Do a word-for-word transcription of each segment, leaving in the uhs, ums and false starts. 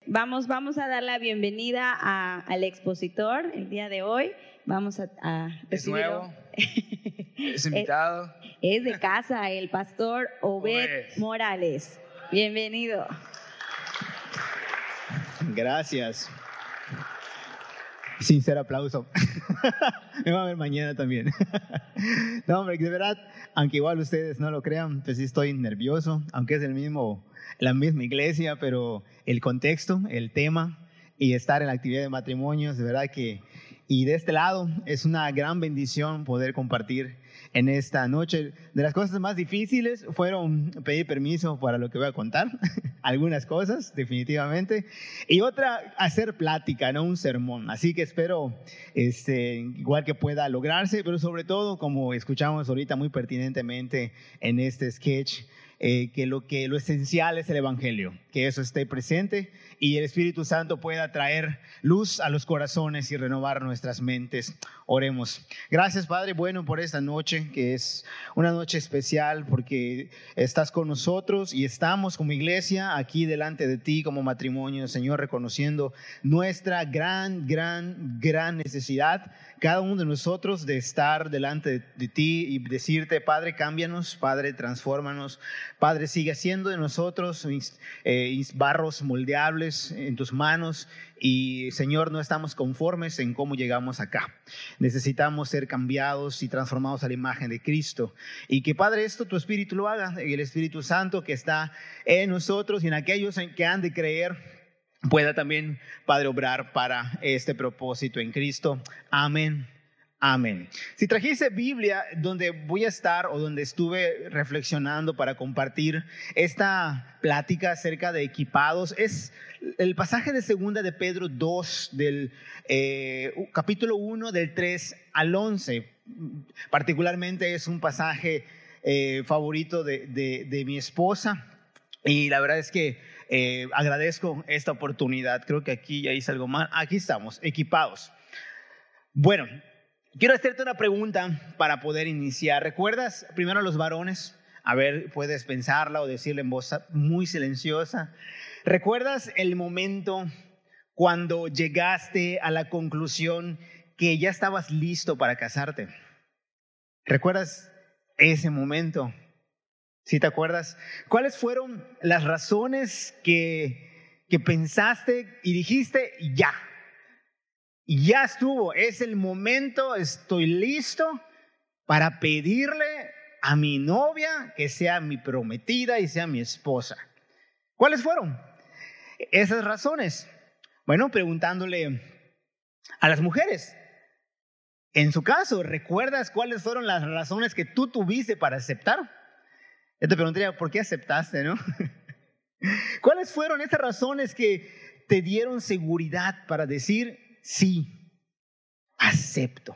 vamos, vamos a dar la bienvenida a, al expositor el día de hoy. Vamos a, a es nuevo, es invitado. Es, es de casa, el pastor Obed, Obed Morales. Bienvenido. Gracias. Sincero aplauso. Me va a ver mañana también. No, hombre, de verdad, aunque igual ustedes no lo crean, pues sí estoy nervioso, aunque es el mismo, la misma iglesia, pero el contexto, el tema y estar en la actividad de matrimonios, de verdad que, y de este lado es una gran bendición poder compartir en esta noche. De las cosas más difíciles fueron pedir permiso para lo que voy a contar, algunas cosas definitivamente, y otra hacer plática, no un sermón. Así que espero este, igual que pueda lograrse, pero sobre todo, como escuchamos ahorita muy pertinentemente en este sketch, eh, que, lo que lo esencial es el evangelio, que eso esté presente y el Espíritu Santo pueda traer luz a los corazones y renovar nuestras mentes. Oremos. Gracias, Padre, bueno, por esta noche, que es una noche especial porque estás con nosotros y estamos como iglesia aquí delante de ti como matrimonio, Señor, reconociendo nuestra gran, gran, gran necesidad, cada uno de nosotros, de estar delante de, de ti y decirte, Padre, cámbianos, Padre, transfórmanos, Padre, sigue haciendo de nosotros eh, barros moldeables en tus manos. Y Señor, no estamos conformes en cómo llegamos acá. Necesitamos ser cambiados y transformados a la imagen de Cristo. Y que Padre, esto tu Espíritu lo haga, y el Espíritu Santo que está en nosotros y en aquellos en que han de creer, pueda también, Padre, obrar para este propósito en Cristo. Amén. Amén. Si trajiste Biblia, donde voy a estar o donde estuve reflexionando para compartir esta plática acerca de equipados, es el pasaje de segunda de Pedro dos, del eh, capítulo uno, del tres al once. Particularmente es un pasaje eh, favorito de, de, de mi esposa, y la verdad es que eh, agradezco esta oportunidad. Creo que aquí ya hice algo mal. Aquí estamos, equipados. Bueno, quiero hacerte una pregunta para poder iniciar. ¿Recuerdas primero a los varones? A ver, puedes pensarla o decirla en voz muy silenciosa. ¿Recuerdas el momento cuando llegaste a la conclusión que ya estabas listo para casarte? ¿Recuerdas ese momento? ¿Sí te acuerdas? ¿Cuáles fueron las razones que, que pensaste y dijiste ya? Ya estuvo, es el momento, estoy listo para pedirle a mi novia que sea mi prometida y sea mi esposa. ¿Cuáles fueron esas razones? Bueno, preguntándole a las mujeres. En su caso, ¿recuerdas cuáles fueron las razones que tú tuviste para aceptar? Yo te preguntaría, ¿por qué aceptaste, no? ¿Cuáles fueron esas razones que te dieron seguridad para decir sí, acepto?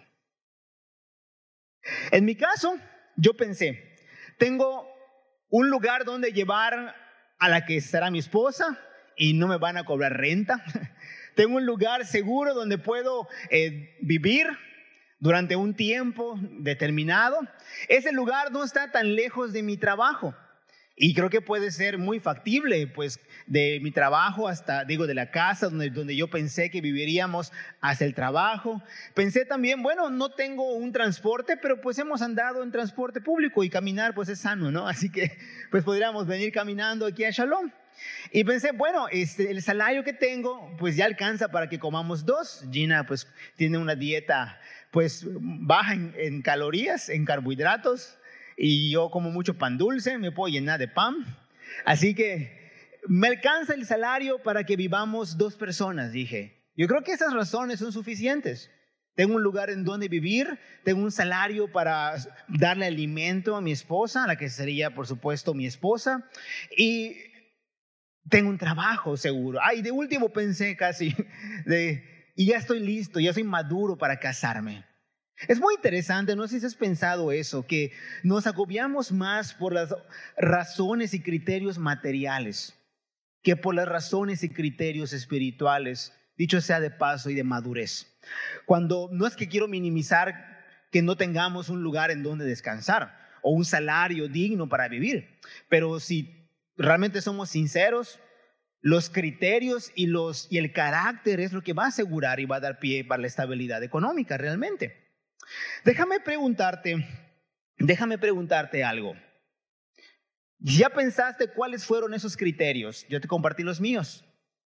En mi caso, yo pensé, tengo un lugar donde llevar a la que será mi esposa y no me van a cobrar renta. Tengo un lugar seguro donde puedo eh, vivir durante un tiempo determinado. Ese lugar no está tan lejos de mi trabajo. Y creo que puede ser muy factible, pues, de mi trabajo hasta, digo, de la casa donde, donde yo pensé que viviríamos hasta el trabajo. Pensé también, bueno, no tengo un transporte, pero pues hemos andado en transporte público y caminar pues es sano, ¿no? Así que pues podríamos venir caminando aquí a Shalom. Y pensé, bueno, este, el salario que tengo pues ya alcanza para que comamos dos. Gina pues tiene una dieta pues baja en, en calorías, en carbohidratos. Y yo como mucho pan dulce, me puedo llenar de pan. Así que me alcanza el salario para que vivamos dos personas, dije. Yo creo que esas razones son suficientes. Tengo un lugar en donde vivir, tengo un salario para darle alimento a mi esposa, a la que sería, por supuesto, mi esposa. Y tengo un trabajo seguro. Ay, de último pensé casi, de, y ya estoy listo, ya soy maduro para casarme. Es muy interesante, no sé si has pensado eso, que nos agobiamos más por las razones y criterios materiales que por las razones y criterios espirituales, dicho sea de paso y de madurez. Cuando no es que quiero minimizar que no tengamos un lugar en donde descansar o un salario digno para vivir, pero si realmente somos sinceros, Los criterios y, los, y el carácter es lo que va a asegurar y va a dar pie para la estabilidad económica realmente. Déjame preguntarte, déjame preguntarte algo. ¿Ya pensaste cuáles fueron esos criterios? Yo te compartí los míos.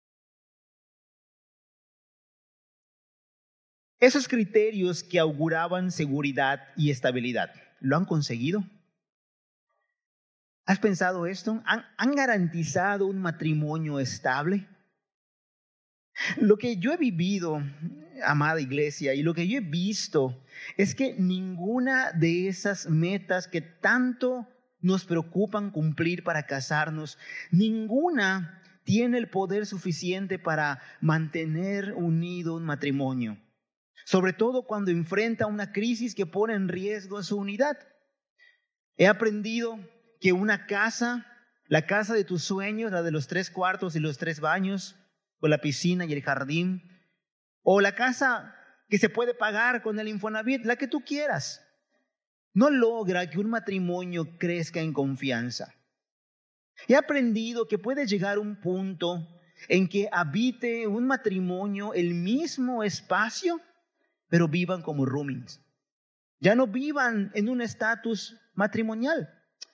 Esos criterios que auguraban seguridad y estabilidad, ¿lo han conseguido? ¿Has pensado esto? ¿Han, han garantizado un matrimonio estable? Lo que yo he vivido, amada iglesia, y lo que yo he visto es que ninguna de esas metas que tanto nos preocupan cumplir para casarnos, ninguna tiene el poder suficiente para mantener unido un matrimonio. Sobre todo cuando enfrenta una crisis que pone en riesgo su unidad. He aprendido que una casa, la casa de tus sueños, la de los tres cuartos y los tres baños, o la piscina y el jardín, o la casa que se puede pagar con el Infonavit, la que tú quieras, no logra que un matrimonio crezca en confianza. He aprendido que puede llegar un punto en que habite un matrimonio el mismo espacio, pero vivan como roommates. Ya no vivan en un estatus matrimonial.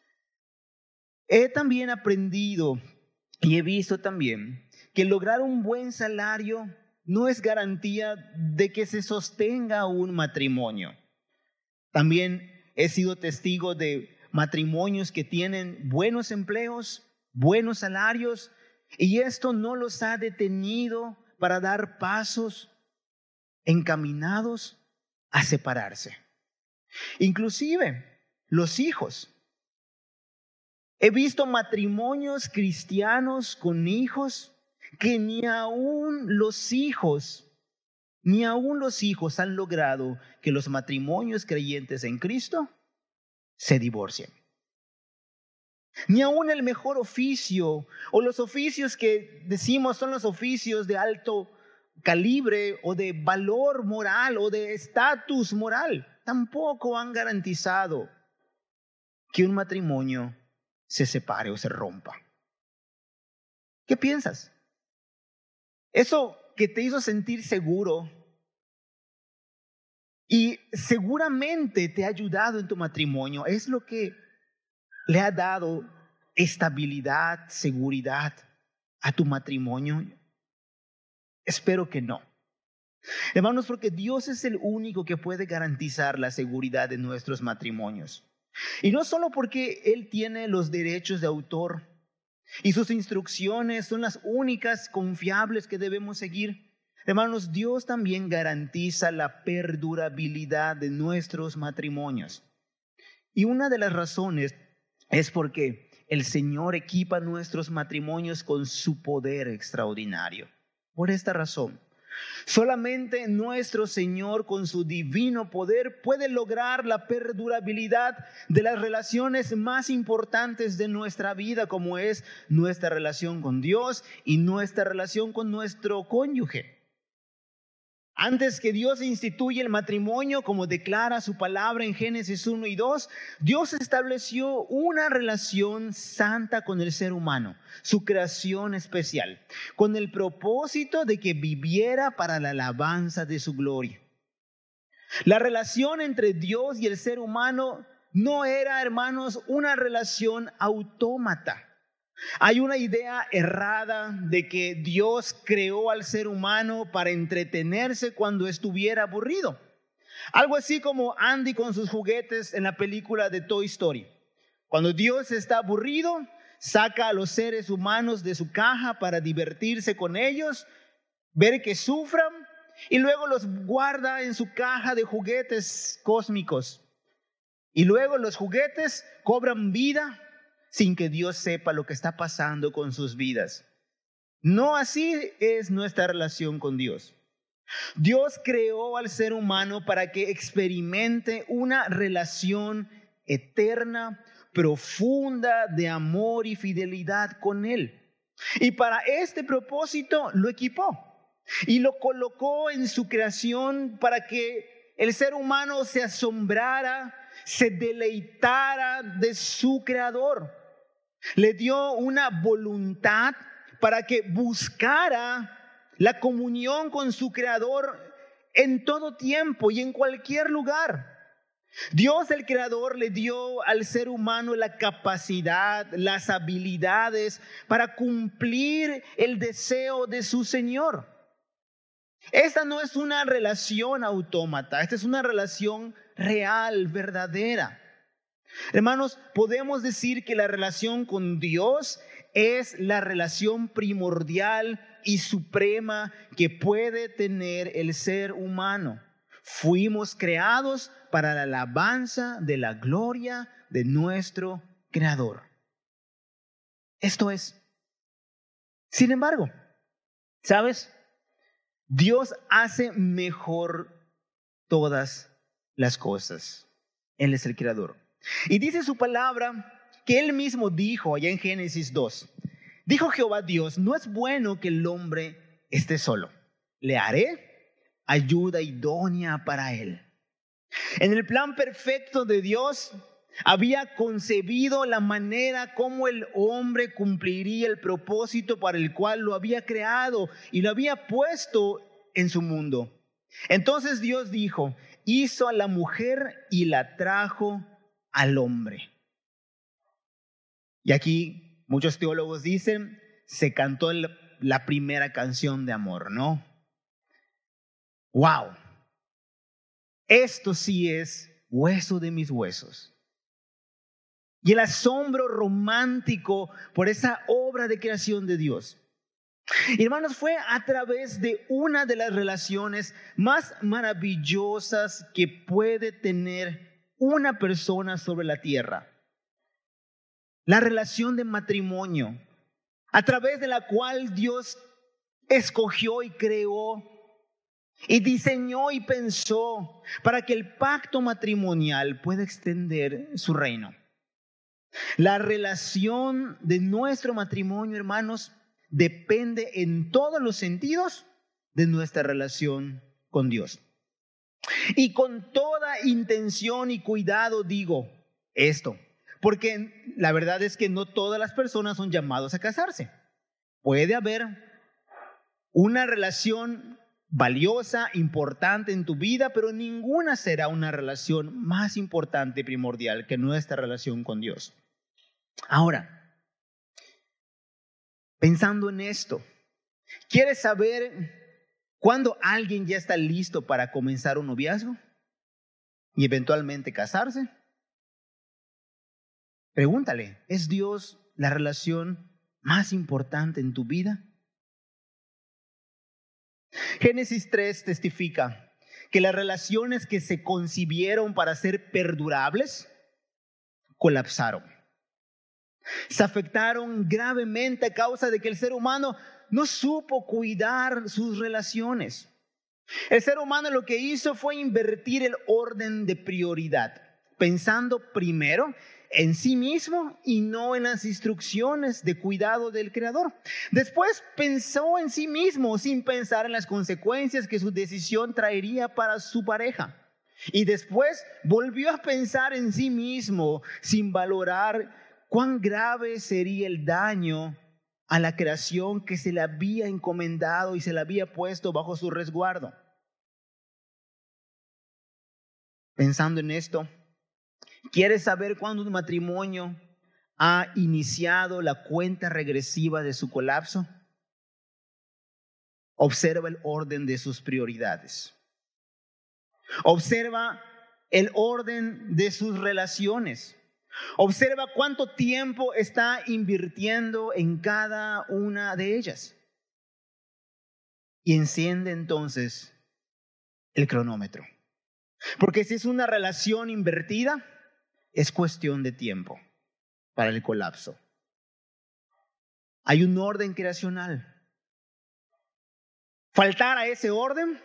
He también aprendido y he visto también que lograr un buen salario no es garantía de que se sostenga un matrimonio. También he sido testigo de matrimonios que tienen buenos empleos, buenos salarios, y esto no los ha detenido para dar pasos encaminados a separarse. Inclusive los hijos. He visto matrimonios cristianos con hijos que ni aún los hijos, ni aún los hijos han logrado que los matrimonios creyentes en Cristo se divorcien. Ni aún el mejor oficio o los oficios que decimos son los oficios de alto calibre o de valor moral o de estatus moral, tampoco han garantizado que un matrimonio se separe o se rompa. ¿Qué piensas? Eso que te hizo sentir seguro y seguramente te ha ayudado en tu matrimonio, ¿es lo que le ha dado estabilidad, seguridad a tu matrimonio? Espero que no. Hermanos, porque Dios es el único que puede garantizar la seguridad de nuestros matrimonios. Y no solo porque Él tiene los derechos de autor y sus instrucciones son las únicas confiables que debemos seguir. Hermanos, Dios también garantiza la perdurabilidad de nuestros matrimonios. Y una de las razones es porque el Señor equipa nuestros matrimonios con su poder extraordinario. Por esta razón, solamente nuestro Señor con su divino poder puede lograr la perdurabilidad de las relaciones más importantes de nuestra vida, como es nuestra relación con Dios y nuestra relación con nuestro cónyuge. Antes que Dios instituya el matrimonio, como declara su palabra en Génesis uno y dos, Dios estableció una relación santa con el ser humano, su creación especial, con el propósito de que viviera para la alabanza de su gloria. La relación entre Dios y el ser humano no era, hermanos, una relación autómata. Hay una idea errada de que Dios creó al ser humano para entretenerse cuando estuviera aburrido. Algo así como Andy con sus juguetes en la película de Toy Story. Cuando Dios está aburrido, saca a los seres humanos de su caja para divertirse con ellos, ver que sufran y luego los guarda en su caja de juguetes cósmicos. Y luego los juguetes cobran vida sin que Dios sepa lo que está pasando con sus vidas. No así es nuestra relación con Dios. Dios creó al ser humano para que experimente una relación eterna, profunda de amor y fidelidad con Él. Y para este propósito lo equipó y lo colocó en su creación para que el ser humano se asombrara, se deleitara de su creador. Le dio una voluntad para que buscara la comunión con su Creador en todo tiempo y en cualquier lugar. Dios el Creador le dio al ser humano la capacidad, las habilidades para cumplir el deseo de su Señor. Esta no es una relación autómata, esta es una relación real, verdadera. Hermanos, podemos decir que la relación con Dios es la relación primordial y suprema que puede tener el ser humano. Fuimos creados para la alabanza de la gloria de nuestro Creador. Esto es. Sin embargo, ¿sabes? Dios hace mejor todas las cosas. Él es el Creador. Y dice su palabra que Él mismo dijo allá en Génesis dos. Dijo Jehová Dios, no es bueno que el hombre esté solo. Le haré ayuda idónea para él. En el plan perfecto de Dios, había concebido la manera como el hombre cumpliría el propósito para el cual lo había creado y lo había puesto en su mundo. Entonces Dios dijo, hizo a la mujer y la trajo al hombre. Y aquí muchos teólogos dicen, se cantó la primera canción de amor, ¿no? ¡Wow! Esto sí es hueso de mis huesos. Y el asombro romántico por esa obra de creación de Dios. Y hermanos, fue a través de una de las relaciones más maravillosas que puede tener una persona sobre la tierra. La relación de matrimonio, a través de la cual Dios escogió y creó y diseñó y pensó para que el pacto matrimonial pueda extender su reino. La relación de nuestro matrimonio, hermanos, depende en todos los sentidos de nuestra relación con Dios. Y con toda intención y cuidado digo esto, porque la verdad es que no todas las personas son llamadas a casarse. Puede haber una relación valiosa, importante en tu vida, pero ninguna será una relación más importante y primordial que nuestra relación con Dios. Ahora, pensando en esto, ¿quieres saber cuándo alguien ya está listo para comenzar un noviazgo y eventualmente casarse? Pregúntale, ¿es Dios la relación más importante en tu vida? Génesis tres testifica que las relaciones que se concibieron para ser perdurables colapsaron. Se afectaron gravemente a causa de que el ser humano no supo cuidar sus relaciones. El ser humano lo que hizo fue invertir el orden de prioridad, pensando primero en sí mismo y no en las instrucciones de cuidado del Creador. Después pensó en sí mismo sin pensar en las consecuencias que su decisión traería para su pareja. Y después volvió a pensar en sí mismo sin valorar cuán grave sería el daño a la creación que se le había encomendado y se le había puesto bajo su resguardo. Pensando en esto, ¿quieres saber cuándo un matrimonio ha iniciado la cuenta regresiva de su colapso? Observa el orden de sus prioridades. Observa el orden de sus relaciones. Observa cuánto tiempo está invirtiendo en cada una de ellas. Y enciende entonces el cronómetro. Porque si es una relación invertida, es cuestión de tiempo para el colapso. Hay un orden creacional. Faltar a ese orden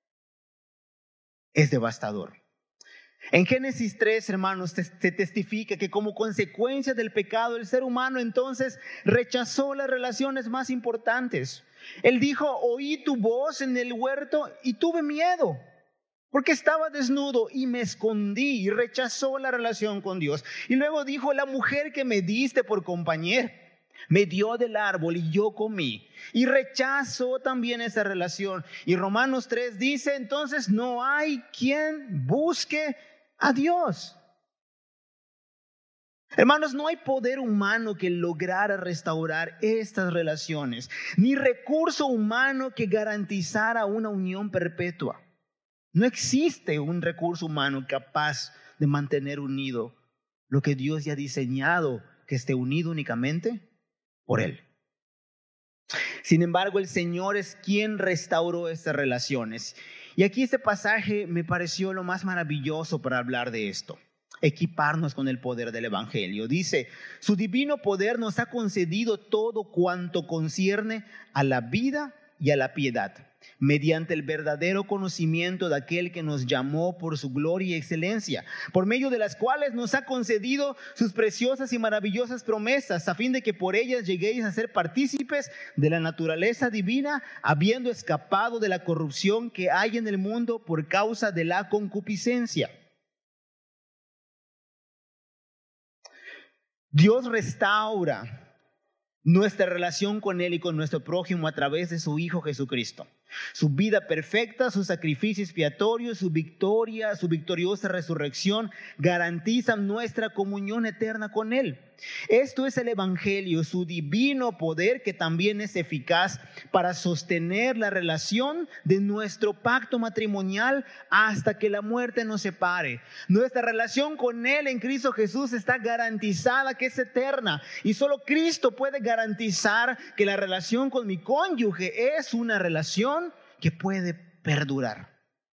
es devastador. En Génesis tres, hermanos, se testifica que como consecuencia del pecado, el ser humano entonces rechazó las relaciones más importantes. Él dijo, oí tu voz en el huerto y tuve miedo, porque estaba desnudo y me escondí, y rechazó la relación con Dios. Y luego dijo, la mujer que me diste por compañera, Me dio del árbol y yo comí. Y rechazó también esa relación. Y Romanos tres dice, entonces no hay quien busque a Dios. Hermanos, no hay poder humano que lograra restaurar estas relaciones, ni recurso humano que garantizara una unión perpetua. No existe un recurso humano capaz de mantener unido lo que Dios ya ha diseñado que esté unido únicamente por Él. Sin embargo, el Señor es quien restauró estas relaciones. Y aquí este pasaje me pareció lo más maravilloso para hablar de esto. Equiparnos con el poder del Evangelio. Dice, su divino poder nos ha concedido todo cuanto concierne a la vida y a la piedad, mediante el verdadero conocimiento de aquel que nos llamó por su gloria y excelencia, por medio de las cuales nos ha concedido sus preciosas y maravillosas promesas, a fin de que por ellas lleguéis a ser partícipes de la naturaleza divina, habiendo escapado de la corrupción que hay en el mundo por causa de la concupiscencia. Dios restaura nuestra relación con Él y con nuestro prójimo a través de su Hijo Jesucristo. Su vida perfecta, su sacrificio expiatorio, su victoria, su victoriosa resurrección garantizan nuestra comunión eterna con Él. Esto es el Evangelio, su divino poder que también es eficaz para sostener la relación de nuestro pacto matrimonial hasta que la muerte nos separe. Nuestra relación con Él en Cristo Jesús está garantizada que es eterna y solo Cristo puede garantizar que la relación con mi cónyuge es una relación que puede perdurar.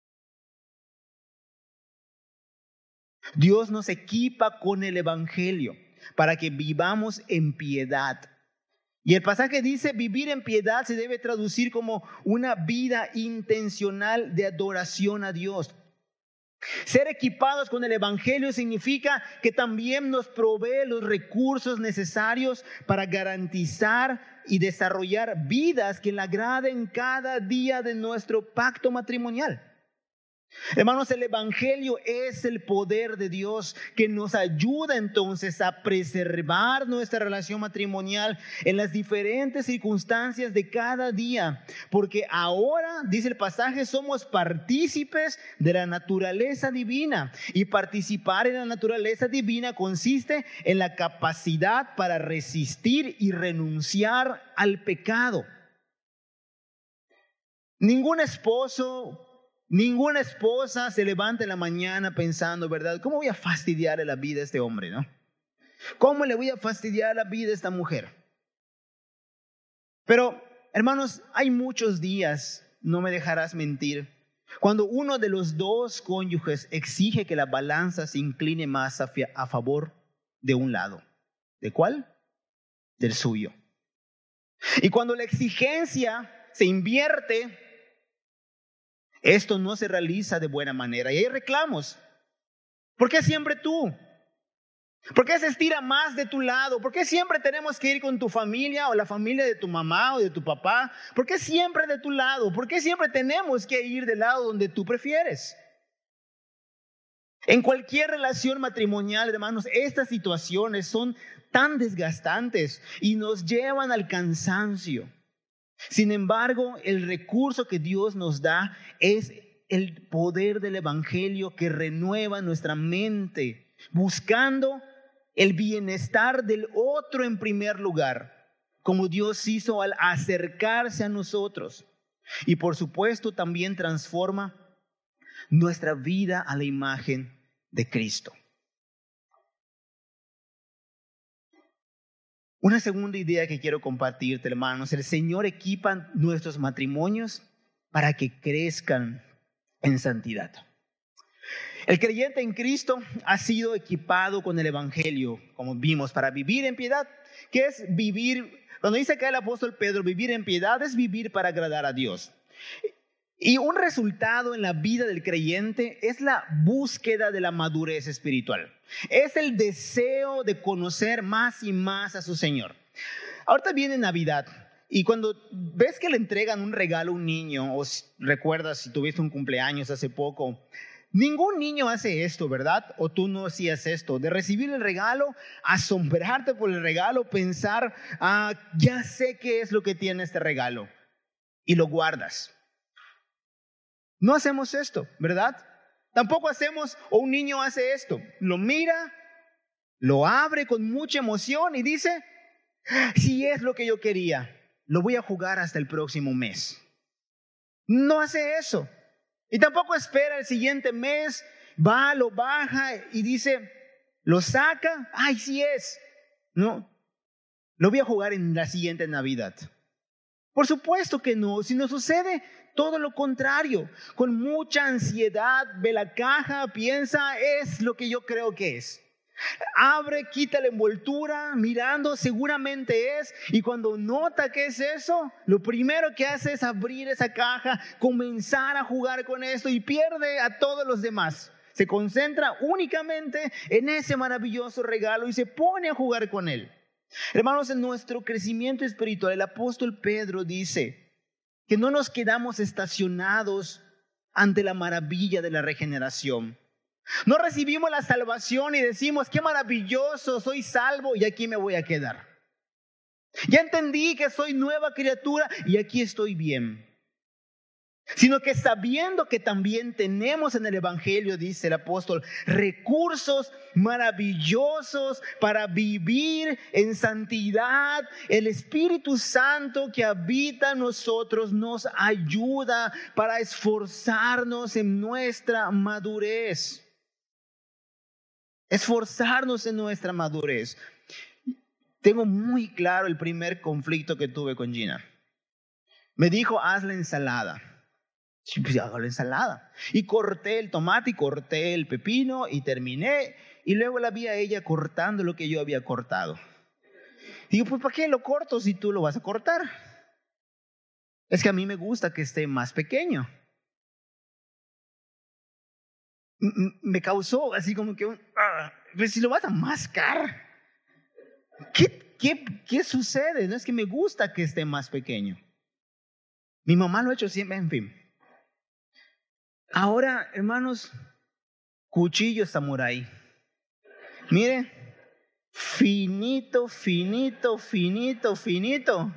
Dios nos equipa con el Evangelio para que vivamos en piedad. Y el pasaje dice, vivir en piedad se debe traducir como una vida intencional de adoración a Dios. Ser equipados con el Evangelio significa que también nos provee los recursos necesarios para garantizar y desarrollar vidas que le agraden cada día de nuestro pacto matrimonial. Hermanos, el Evangelio es el poder de Dios que nos ayuda entonces a preservar nuestra relación matrimonial en las diferentes circunstancias de cada día. Porque ahora, dice el pasaje, somos partícipes de la naturaleza divina. Y participar en la naturaleza divina consiste en la capacidad para resistir y renunciar al pecado. Ningún esposo, ninguna esposa se levanta en la mañana pensando, ¿verdad? ¿Cómo voy a fastidiarle la vida a este hombre, no? ¿Cómo le voy a fastidiar la vida a esta mujer? Pero, hermanos, hay muchos días, no me dejarás mentir, cuando uno de los dos cónyuges exige que la balanza se incline más a, a favor de un lado. ¿De cuál? Del suyo. Y cuando la exigencia se invierte, esto no se realiza de buena manera y hay reclamos. ¿Por qué siempre tú? ¿Por qué se estira más de tu lado? ¿Por qué siempre tenemos que ir con tu familia o la familia de tu mamá o de tu papá? ¿Por qué siempre de tu lado? ¿Por qué siempre tenemos que ir del lado donde tú prefieres? En cualquier relación matrimonial, hermanos, estas situaciones son tan desgastantes y nos llevan al cansancio. Sin embargo, el recurso que Dios nos da es el poder del Evangelio que renueva nuestra mente, buscando el bienestar del otro en primer lugar, como Dios hizo al acercarse a nosotros. Y por supuesto también transforma nuestra vida a la imagen de Cristo. Una segunda idea que quiero compartirte, hermanos. El Señor equipa nuestros matrimonios para que crezcan en santidad. El creyente en Cristo ha sido equipado con el Evangelio, como vimos, para vivir en piedad. ¿Qué es vivir? Cuando dice acá el apóstol Pedro, vivir en piedad es vivir para agradar a Dios. Y un resultado en la vida del creyente es la búsqueda de la madurez espiritual. Es el deseo de conocer más y más a su Señor. Ahorita viene Navidad y cuando ves que le entregan un regalo a un niño, o recuerdas si tuviste un cumpleaños hace poco, Ningún niño hace esto, ¿verdad? O tú no hacías esto, de recibir el regalo, asombrarte por el regalo, pensar, ah, ya sé qué es lo que tiene este regalo, y lo guardas. No hacemos esto, ¿verdad? Tampoco hacemos, o un niño hace esto, lo mira, lo abre con mucha emoción y dice, si es lo que yo quería, lo voy a jugar hasta el próximo mes. No hace eso. Y tampoco espera el siguiente mes, va, lo baja y dice, lo saca, ay, sí es. No, lo voy a jugar en la siguiente Navidad. Por supuesto que no, si nos sucede todo lo contrario, con mucha ansiedad, ve la caja, piensa, es lo que yo creo que es. Abre, quita la envoltura, mirando, seguramente es, y cuando nota que es eso, lo primero que hace es abrir esa caja, comenzar a jugar con esto y pierde a todos los demás. Se concentra únicamente en ese maravilloso regalo y se pone a jugar con él. Hermanos, en nuestro crecimiento espiritual, el apóstol Pedro dice que no nos quedamos estacionados ante la maravilla de la regeneración. No recibimos la salvación y decimos, qué maravilloso, soy salvo y aquí me voy a quedar. Ya entendí que soy nueva criatura y aquí estoy bien. Sino que sabiendo que también tenemos en el Evangelio, dice el apóstol, recursos maravillosos para vivir en santidad, el Espíritu Santo que habita en nosotros nos ayuda para esforzarnos en nuestra madurez. Esforzarnos en nuestra madurez. Tengo muy claro el primer conflicto que tuve con Gina. Me dijo, haz la ensalada. Sí, pues hago la ensalada. Y corté el tomate y corté el pepino y terminé. Y luego la vi a ella cortando lo que yo había cortado. Digo, pues ¿para qué lo corto si tú lo vas a cortar? Es que a mí me gusta que esté más pequeño. Me causó así como que un, ah, pues si lo vas a mascar, ¿qué, qué, ¿qué sucede? No es que me gusta que esté más pequeño. Mi mamá lo ha hecho siempre, en fin. Ahora, hermanos, cuchillo samurái. Mire, finito, finito, finito, finito.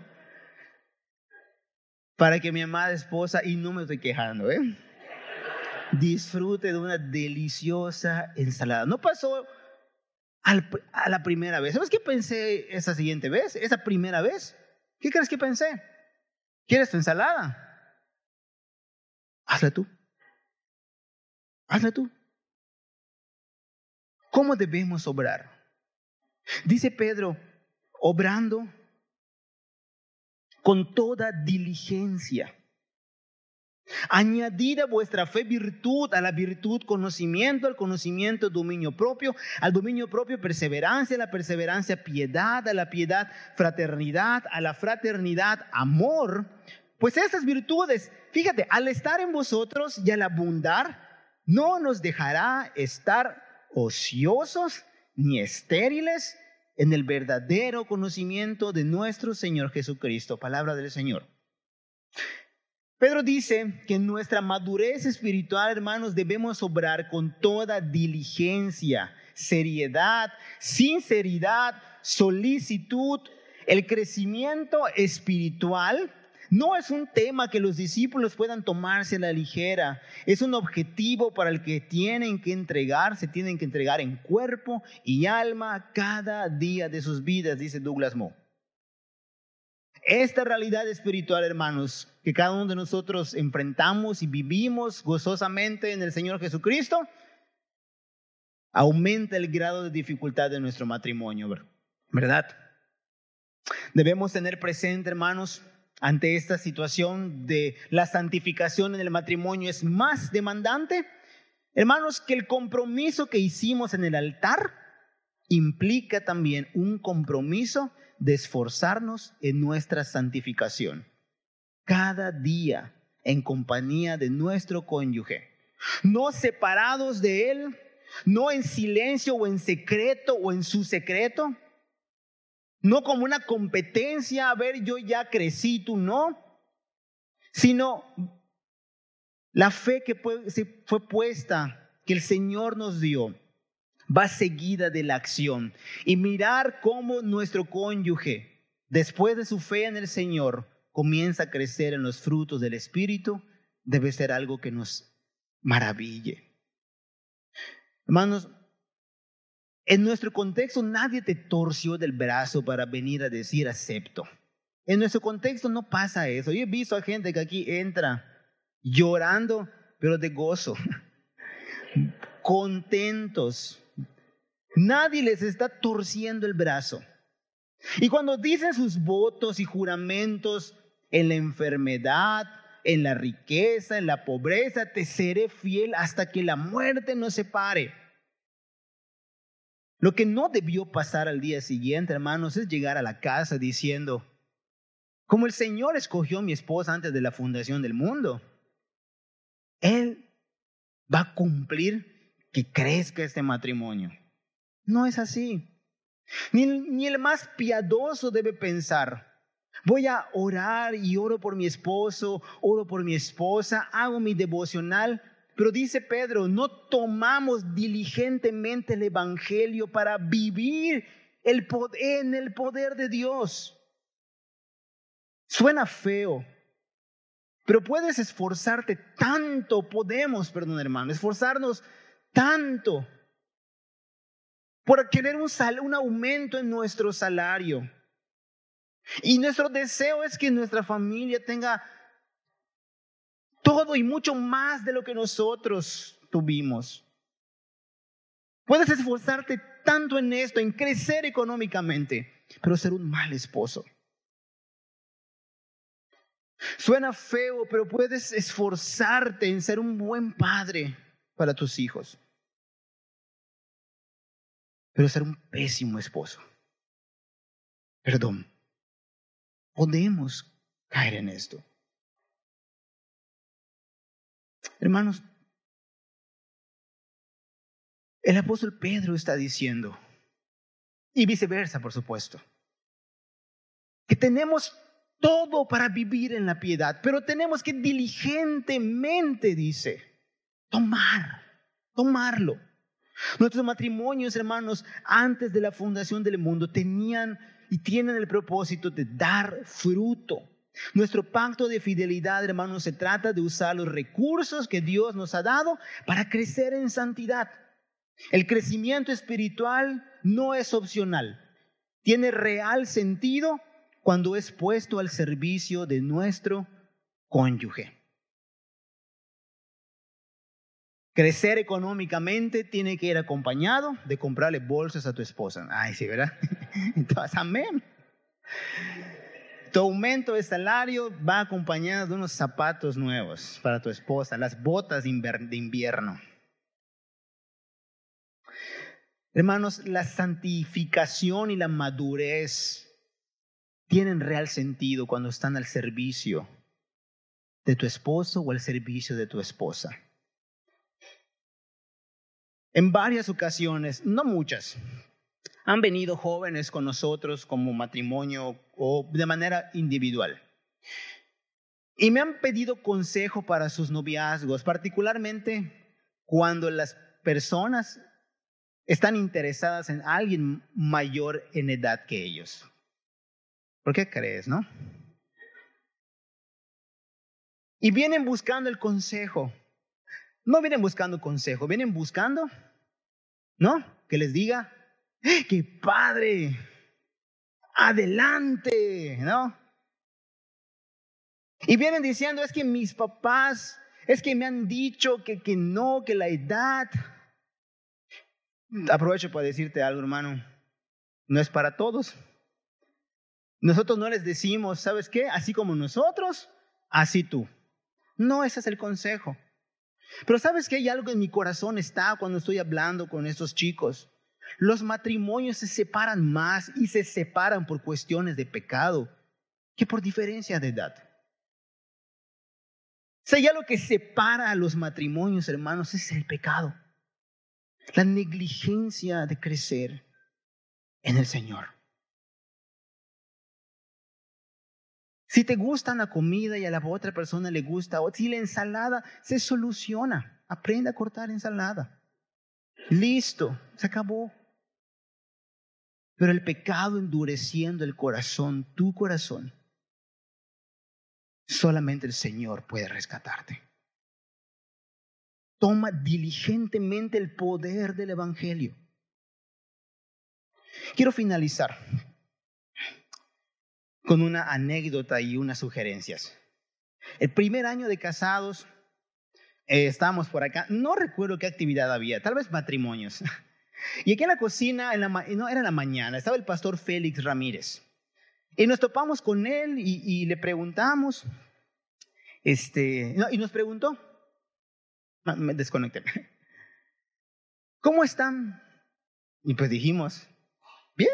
Para que mi amada esposa, y no me estoy quejando, ¿eh? disfrute de una deliciosa ensalada. No pasó al, a la primera vez. ¿Sabes qué pensé esa siguiente vez? Esa primera vez. ¿Qué crees que pensé? ¿Quieres tu ensalada? Hazla tú. Hazla tú. ¿Cómo debemos obrar? Dice Pedro, obrando con toda diligencia. Añadid a vuestra fe virtud, a la virtud conocimiento, al conocimiento dominio propio, al dominio propio perseverancia, a la perseverancia piedad, a la piedad fraternidad, a la fraternidad amor. Pues estas virtudes, fíjate, al estar en vosotros y al abundar, no nos dejará estar ociosos ni estériles en el verdadero conocimiento de nuestro Señor Jesucristo. Palabra del Señor. Pedro dice que en nuestra madurez espiritual, hermanos, debemos obrar con toda diligencia, seriedad, sinceridad, solicitud. El crecimiento espiritual no es un tema que los discípulos puedan tomarse a la ligera. Es un objetivo para el que tienen que entregar, se tienen que entregar en cuerpo y alma cada día de sus vidas, dice Douglas Moo. Esta realidad espiritual, hermanos, que cada uno de nosotros enfrentamos y vivimos gozosamente en el Señor Jesucristo, aumenta el grado de dificultad de nuestro matrimonio, ¿verdad? Debemos tener presente, hermanos, ante esta situación de la santificación en el matrimonio es más demandante, hermanos, que el compromiso que hicimos en el altar implica también un compromiso de esforzarnos en nuestra santificación. Cada día en compañía de nuestro cónyuge. No separados de él, no en silencio o en secreto o en su secreto. No como una competencia, a ver, yo ya crecí, tú no. Sino La fe que fue puesta, que el Señor nos dio, va seguida de la acción. Y mirar cómo nuestro cónyuge, después de su fe en el Señor, comienza a crecer en los frutos del Espíritu, debe ser algo que nos maraville. Hermanos, en nuestro contexto nadie te torció del brazo para venir a decir acepto. En nuestro contexto no pasa eso. Yo he visto a gente que aquí entra llorando, pero de gozo, contentos. Nadie les está torciendo el brazo. Y cuando dicen sus votos y juramentos en la enfermedad, en la riqueza, en la pobreza, te seré fiel hasta que la muerte nos separe. Lo que no debió pasar al día siguiente, hermanos, es llegar a la casa diciendo, como el Señor escogió a mi esposa antes de la fundación del mundo, Él va a cumplir que crezca este matrimonio. No es así. Ni, ni el más piadoso debe pensar, voy a orar y oro por mi esposo, oro por mi esposa, hago mi devocional. Pero dice Pedro, no tomamos diligentemente el evangelio para vivir el poder, en el poder de Dios. Suena feo, pero puedes esforzarte tanto, podemos, perdón hermano, esforzarnos tanto por querer un, sal, un aumento en nuestro salario. Y nuestro deseo es que nuestra familia tenga todo y mucho más de lo que nosotros tuvimos. Puedes esforzarte tanto en esto, en crecer económicamente, pero ser un mal esposo. Suena feo, pero puedes esforzarte en ser un buen padre para tus hijos, pero ser un pésimo esposo. Perdón, podemos caer en esto. Hermanos, el apóstol Pedro está diciendo, y viceversa, por supuesto, que tenemos todo para vivir en la piedad, pero tenemos que diligentemente, dice, tomar, tomarlo. Nuestros matrimonios, hermanos, antes de la fundación del mundo, tenían y tienen el propósito de dar fruto. Nuestro pacto de fidelidad, hermanos, se trata de usar los recursos que Dios nos ha dado para crecer en santidad. El crecimiento espiritual no es opcional. Tiene real sentido cuando es puesto al servicio de nuestro cónyuge. Crecer económicamente tiene que ir acompañado de comprarle bolsas a tu esposa. Ay, sí, ¿verdad? Entonces, amén. Tu aumento de salario va acompañado de unos zapatos nuevos para tu esposa, las botas de invierno. Hermanos, la santificación y la madurez tienen real sentido cuando están al servicio de tu esposo o al servicio de tu esposa. En varias ocasiones, no muchas, han venido jóvenes con nosotros como matrimonio o de manera individual. Y me han pedido consejo para sus noviazgos, particularmente cuando las personas están interesadas en alguien mayor en edad que ellos. ¿Por qué crees, no? Y vienen buscando el consejo. No vienen buscando consejo, vienen buscando, ¿no? Que les diga, ¡qué padre! ¡Adelante! ¿No? Y vienen diciendo, es que mis papás, es que me han dicho que, que no, que la edad. Aprovecho para decirte algo, hermano. No es para todos. Nosotros no les decimos, ¿sabes qué? Así como nosotros, así tú. No, ese es el consejo. Pero ¿sabes qué? Hay algo en mi corazón está cuando estoy hablando con estos chicos. Los matrimonios se separan más y se separan por cuestiones de pecado que por diferencia de edad. Si hay algo que separa a los matrimonios, hermanos, es el pecado. La negligencia de crecer en el Señor. Si te gusta una comida y a la otra persona le gusta, o si la ensalada, se soluciona. Aprende a cortar ensalada. Listo, se acabó. Pero el pecado endureciendo el corazón, tu corazón, solamente el Señor puede rescatarte. Toma diligentemente el poder del Evangelio. Quiero finalizar con una anécdota y unas sugerencias. El primer año de casados, eh, estábamos por acá, no recuerdo qué actividad había, tal vez matrimonios. Y aquí en la cocina, en la, no, era en la mañana, estaba el pastor Félix Ramírez. Y nos topamos con él y, y le preguntamos, este, no, y nos preguntó, no, me desconecté, ¿cómo están? Y pues dijimos, bien.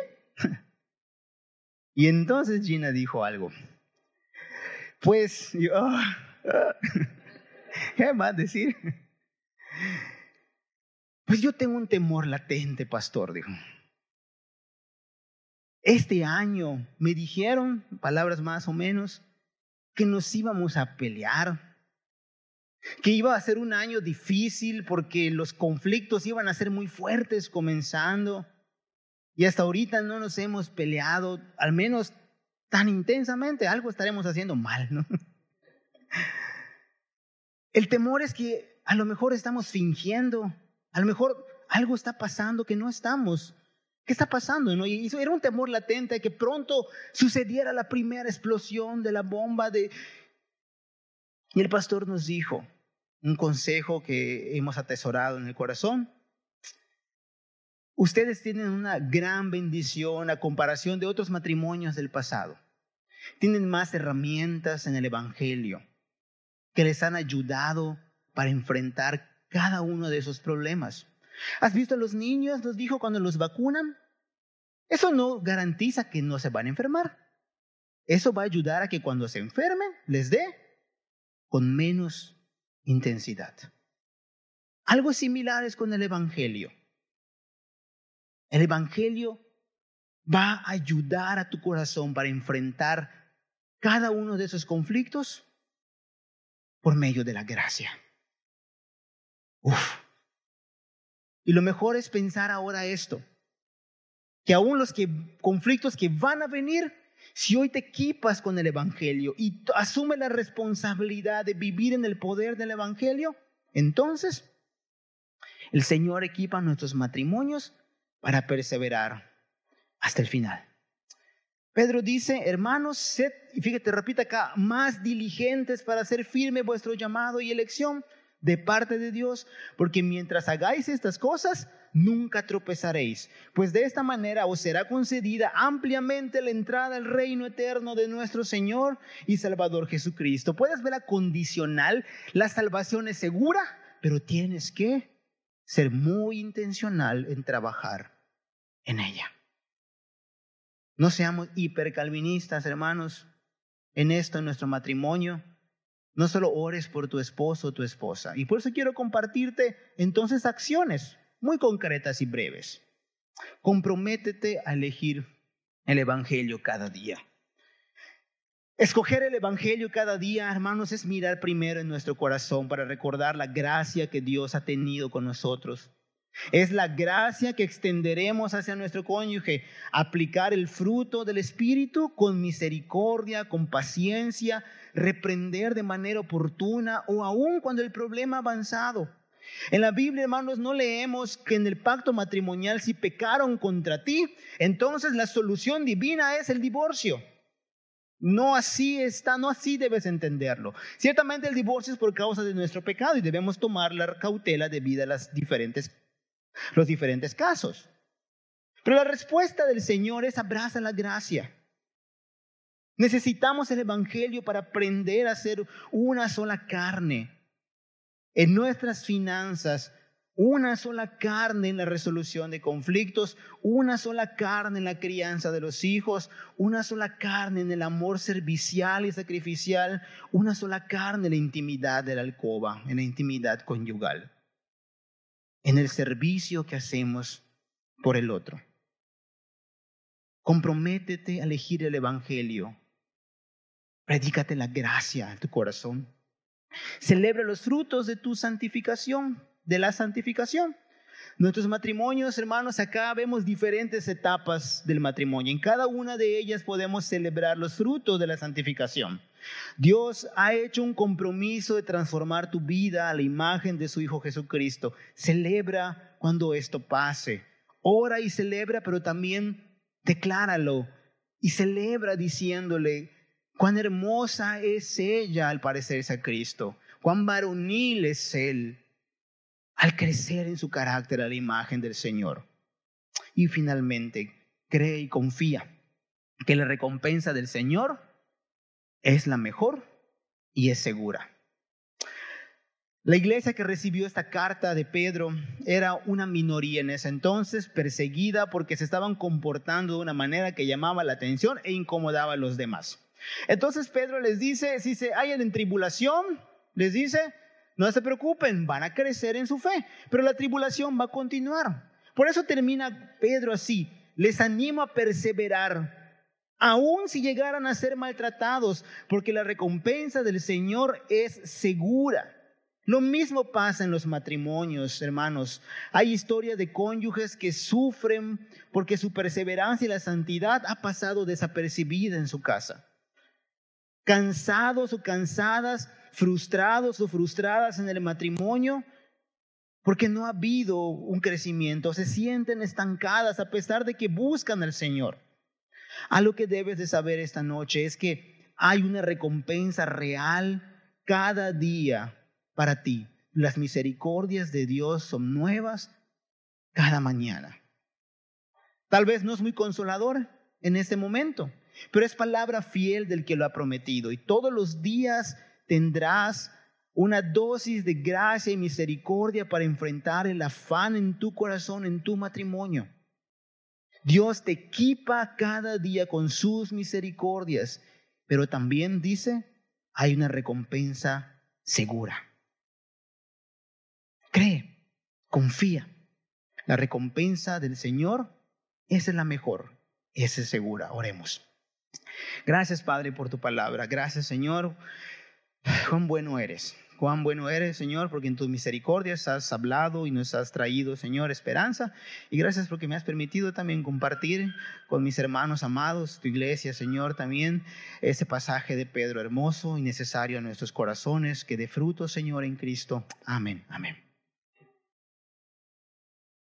Y entonces Gina dijo algo. Pues yo, oh, oh, ¿qué más decir? Pues yo tengo un temor latente, pastor, dijo. Este año me dijeron, palabras más o menos, que nos íbamos a pelear, que iba a ser un año difícil porque los conflictos iban a ser muy fuertes comenzando. Y hasta ahorita no nos hemos peleado, al menos tan intensamente, algo estaremos haciendo mal, ¿no? El temor es que a lo mejor estamos fingiendo, a lo mejor algo está pasando que no estamos. ¿Qué está pasando? ¿No? Y eso era un temor latente que pronto sucediera la primera explosión de la bomba. De... Y el pastor nos dijo un consejo que hemos atesorado en el corazón. Ustedes tienen una gran bendición a comparación de otros matrimonios del pasado. Tienen más herramientas en el Evangelio que les han ayudado para enfrentar cada uno de esos problemas. ¿Has visto a los niños? Nos dijo cuando los vacunan. Eso no garantiza que no se van a enfermar. Eso va a ayudar a que cuando se enfermen les dé con menos intensidad. Algo similar es con el Evangelio. El Evangelio va a ayudar a tu corazón para enfrentar cada uno de esos conflictos por medio de la gracia. Uf. Y lo mejor es pensar ahora esto, que aún los que, conflictos que van a venir, si hoy te equipas con el Evangelio y asumes la responsabilidad de vivir en el poder del Evangelio, entonces el Señor equipa nuestros matrimonios para perseverar hasta el final. Pedro dice, hermanos, sed, y fíjate, repite acá, más diligentes para hacer firme vuestro llamado y elección de parte de Dios, porque mientras hagáis estas cosas, nunca tropezaréis, pues de esta manera os será concedida ampliamente la entrada al reino eterno de nuestro Señor y Salvador Jesucristo. Puedes ver la condicional, la salvación es segura, pero tienes que ser muy intencional en trabajar en ella. No seamos hipercalvinistas, hermanos, en esto, en nuestro matrimonio. No solo ores por tu esposo o tu esposa. Y por eso quiero compartirte entonces acciones muy concretas y breves. Comprométete a elegir el Evangelio cada día. Escoger el Evangelio cada día, hermanos, es mirar primero en nuestro corazón para recordar la gracia que Dios ha tenido con nosotros. Es la gracia que extenderemos hacia nuestro cónyuge, aplicar el fruto del Espíritu con misericordia, con paciencia, reprender de manera oportuna o aún cuando el problema ha avanzado. En la Biblia, hermanos, no leemos que en el pacto matrimonial si pecaron contra ti, entonces la solución divina es el divorcio. No así está, no así debes entenderlo. Ciertamente el divorcio es por causa de nuestro pecado y debemos tomar la cautela debida a las diferentes, los diferentes casos. Pero la respuesta del Señor es abraza la gracia. Necesitamos el Evangelio para aprender a ser una sola carne en nuestras finanzas, una sola carne en la resolución de conflictos, una sola carne en la crianza de los hijos, una sola carne en el amor servicial y sacrificial, una sola carne en la intimidad de la alcoba, en la intimidad conyugal, en el servicio que hacemos por el otro. Comprométete a elegir el Evangelio Predícate la gracia en tu corazón. Celebra los frutos de tu santificación, de la santificación. Nuestros matrimonios, hermanos, acá vemos diferentes etapas del matrimonio. En cada una de ellas podemos celebrar los frutos de la santificación. Dios ha hecho un compromiso de transformar tu vida a la imagen de su Hijo Jesucristo. Celebra cuando esto pase. Ora y celebra, pero también decláralo y celebra diciéndole cuán hermosa es ella al parecerse a Cristo, cuán varonil es Él al crecer en su carácter a la imagen del Señor. Y finalmente, cree y confía que la recompensa del Señor es la mejor y es segura. La iglesia que recibió esta carta de Pedro era una minoría en ese entonces, perseguida porque se estaban comportando de una manera que llamaba la atención e incomodaba a los demás. Entonces Pedro les dice, si se hallan en tribulación, les dice, no se preocupen, van a crecer en su fe, pero la tribulación va a continuar. Por eso termina Pedro así, les animo a perseverar, aun si llegaran a ser maltratados, porque la recompensa del Señor es segura. Lo mismo pasa en los matrimonios, hermanos. Hay historias de cónyuges que sufren porque su perseverancia y la santidad ha pasado desapercibida en su casa. Cansados o cansadas, frustrados o frustradas en el matrimonio porque no ha habido un crecimiento, se sienten estancadas a pesar de que buscan al Señor. Algo que debes de saber esta noche es que hay una recompensa real cada día para ti. Las misericordias de Dios son nuevas cada mañana. Tal vez no es muy consolador en este momento, pero es palabra fiel del que lo ha prometido. Y todos los días tendrás una dosis de gracia y misericordia para enfrentar el afán en tu corazón, en tu matrimonio. Dios te equipa cada día con sus misericordias, pero también dice, hay una recompensa segura. Cree, confía. La recompensa del Señor, esa es la mejor, esa es segura. Oremos. Gracias, Padre, por tu palabra. Gracias, Señor. Cuán bueno eres. Cuán bueno eres, Señor, porque en tus misericordias has hablado y nos has traído, Señor, esperanza. Y gracias porque me has permitido también compartir con mis hermanos amados, tu iglesia, Señor, también ese pasaje de Pedro hermoso y necesario a nuestros corazones, que dé fruto, Señor, en Cristo. Amén, amén.